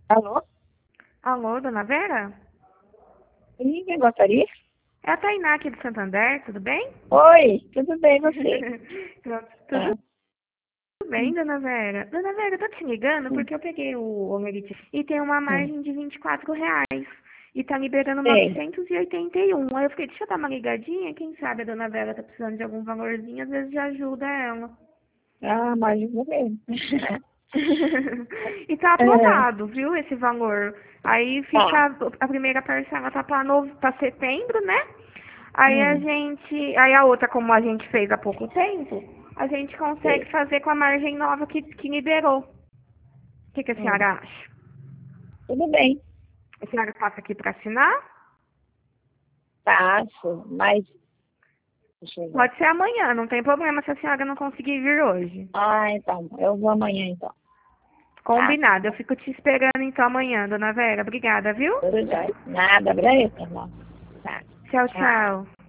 Alô? Alô, dona Vera? Sim, quem gostaria? É a Tainá aqui do Santander, tudo bem? Oi, tudo bem você? Tudo Ah, bem, dona Vera? Dona Vera, eu tô te ligando sim, porque eu peguei o Olerite e tem uma sim. margem de R$ 24 e tá liberando Sei. 981. Aí eu fiquei, deixa eu dar uma ligadinha, quem sabe a dona Vera tá precisando de algum valorzinho, às vezes já ajuda ela. Ah, mas eu vou ver. E tá É, aprovado, viu, esse valor. Aí tá. fica, a primeira parcela tá pra setembro, né? Aí a Hum, gente, aí a outra, como a gente fez há pouco tempo, a gente consegue sei. fazer com a margem nova que liberou. O que a Hum, senhora acha? tudo bem. A senhora passa aqui para assinar? Passo, mas. Deixa eu ver. Pode ser amanhã, não tem problema se a senhora não conseguir vir hoje. Ah, então. Eu vou amanhã, então. Tá? Combinado, eu fico te esperando então amanhã, dona Vera. Obrigada, viu? Tudo jóia. Nada, agradeço, irmão. Tá. Tchau, Tchau. tchau.